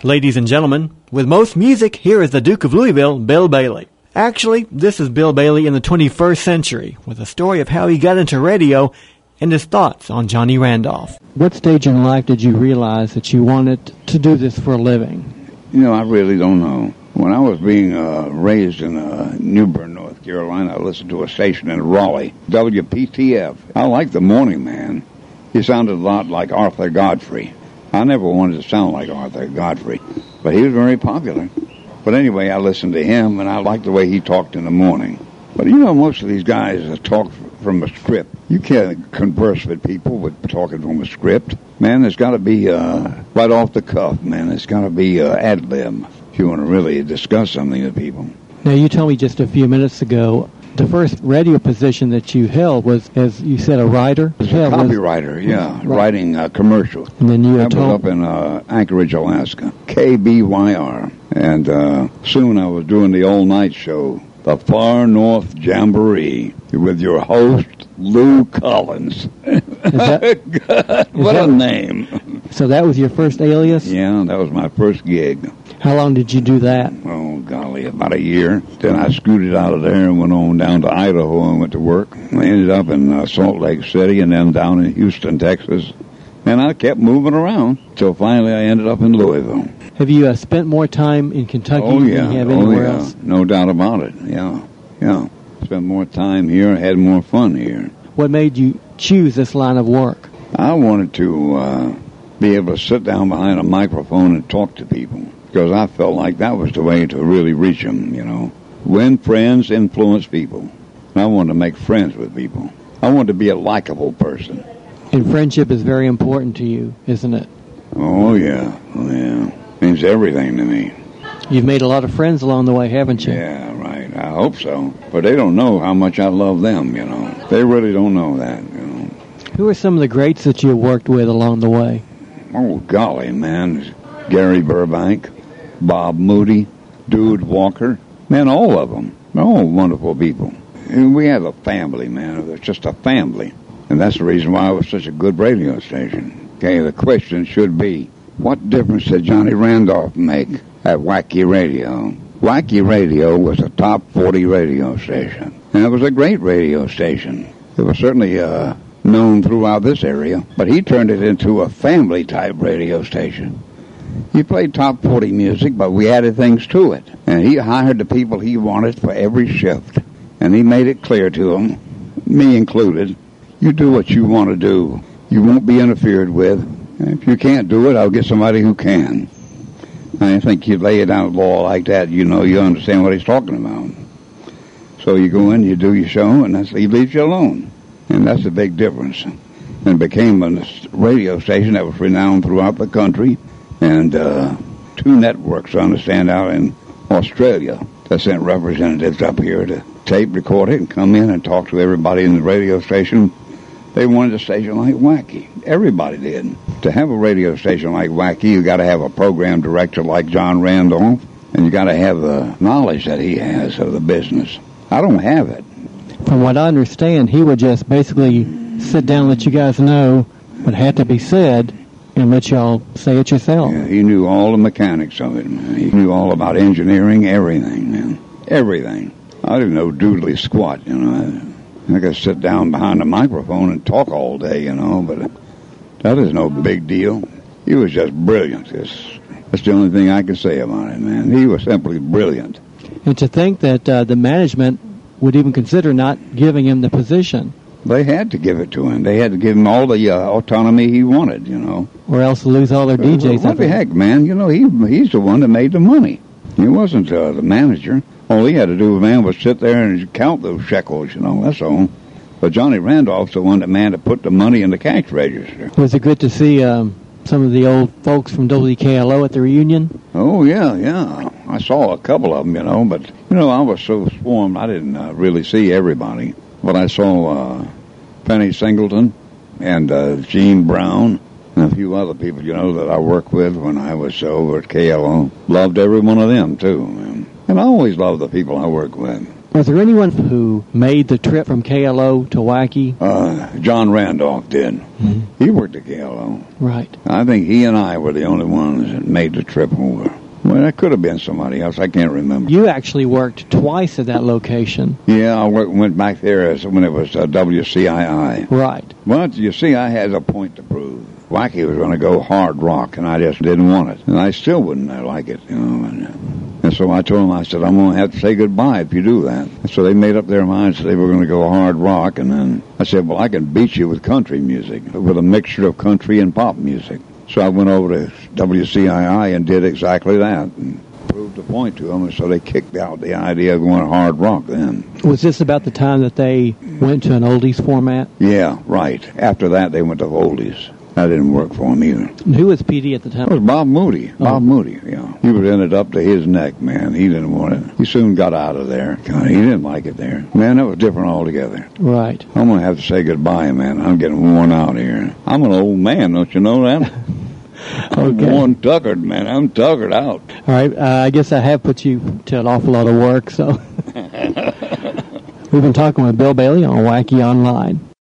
Ladies and gentlemen, with most music, here is the Duke of Louisville, Bill Bailey. Actually, this is Bill Bailey in the 21st century, with a story of how he got into radio and his thoughts on Johnny Randolph. What stage in life did you realize that you wanted to do this for a living? You know, I really don't know. When I was being raised in New Bern, North Carolina, I listened to a station in Raleigh, WPTF. I liked the morning man. He sounded a lot like Arthur Godfrey. I never wanted to sound like Arthur Godfrey, but he was very popular. But anyway, I listened to him, and I liked the way he talked in the morning. But you know, most of these guys talk from a script. You can't converse with people with talking from a script. Man, there's got to be right off the cuff, man. It's got to be ad lib if you want to really discuss something with people. Now, you told me just a few minutes ago, the first radio position that you held was, as you said, a writer? A copywriter, yeah, writing commercials. And then you was up in Anchorage, Alaska, KBYR. And soon I was doing the all-night show, the Far North Jamboree, with your host, Lou Collins. What a name. So that was your first alias? Yeah, that was my first gig. How long did you do that? Oh, golly, about a year. Then I scooted out of there and went on down to Idaho and went to work. I ended up in Salt Lake City and then down in Houston, Texas. And I kept moving around until finally I ended up in Louisville. Have you spent more time in Kentucky than you have anywhere else? No doubt about it, yeah. Spent more time here, had more fun here. What made you choose this line of work? I wanted to be able to sit down behind a microphone and talk to people, because I felt like that was the way to really reach them, you know. Win friends, influence people. And I wanted to make friends with people. I wanted to be a likable person. And friendship is very important to you, isn't it? Oh, yeah. Means everything to me. You've made a lot of friends along the way, haven't you? Yeah, right. I hope so. But they don't know how much I love them, you know. They really don't know that, you know. Who are some of the greats that you worked with along the way? Oh, golly, man. Gary Burbank, Bob Moody, Dude Walker. Man, all of them. They're all wonderful people. And we have a family, man. It's just a family. And that's the reason why it was such a good radio station. Okay, the question should be, what difference did Johnny Randolph make at Wacky Radio? Wacky Radio was a top 40 radio station. And it was a great radio station. It was certainly known throughout this area. But he turned it into a family-type radio station. He played top 40 music, but we added things to it. And he hired the people he wanted for every shift. And he made it clear to them, me included, you do what you want to do. You won't be interfered with. And if you can't do it, I'll get somebody who can. I think you lay it down law like that, you know, you understand what he's talking about. So you go in, you do your show, and he leaves you alone. And that's the big difference. And became a radio station that was renowned throughout the country. And 2 networks, I understand, out in Australia that sent representatives up here to tape record it and come in and talk to everybody in the radio station. They wanted a station like Wacky. Everybody did. To have a radio station like Wacky, you got to have a program director like John Randolph, and you got to have the knowledge that he has of the business. I don't have it. From what I understand, he would just basically sit down and let you guys know what had to be said and let y'all say it yourself. Yeah, he knew all the mechanics of it, man. He knew all about engineering, everything, man. Everything. I didn't know doodly squat, you know. I could sit down behind a microphone and talk all day, you know, but that is no big deal. He was just brilliant. That's the only thing I can say about him, man. He was simply brilliant. And to think that the management would even consider not giving him the position. They had to give it to him. They had to give him all the autonomy he wanted, you know. Or else lose all their DJs. What the heck, man? You know, he's the one that made the money. He wasn't the manager. All he had to do, man, was sit there and count those shekels, you know, that's all. But Johnny Randolph's the one that put the money in the cash register. Was it good to see some of the old folks from WKLO at the reunion? Oh, yeah. I saw a couple of them, you know, but, you know, I was so swarmed, I didn't really see everybody. But I saw Penny Singleton and Gene Brown and a few other people, you know, that I worked with when I was over at KLO. Loved every one of them, too, man. And I always love the people I work with. Was there anyone who made the trip from KLO to Waukee? John Randolph did. He worked at KLO. Right. I think he and I were the only ones that made the trip over. Well, that could have been somebody else. I can't remember. You actually worked twice at that location. Yeah, I went back there when it was WCII. Right. But, you see, I had a point to prove. Waukee was going to go hard rock, and I just didn't want it. And I still wouldn't like it, you know. And so I told them, I said, I'm going to have to say goodbye if you do that. And so they made up their minds that they were going to go hard rock. And then I said, well, I can beat you with country music, with a mixture of country and pop music. So I went over to WCII and did exactly that and proved the point to them. And so they kicked out the idea of going hard rock then. Was this about the time that they went to an oldies format? Yeah, right. After that, they went to oldies. That didn't work for him either. And who was PD at the time? It was Bob Moody. Oh. Bob Moody, yeah. He was in it up to his neck, man. He didn't want it. He soon got out of there. God, he didn't like it there. Man, that was different altogether. Right. I'm going to have to say goodbye, man. I'm getting worn out here. I'm an old man, don't you know that? I'm worn tuckered, man. I'm tuckered out. All right. I guess I have put you to an awful lot of work, so. We've been talking with Bill Bailey on Waukee Online.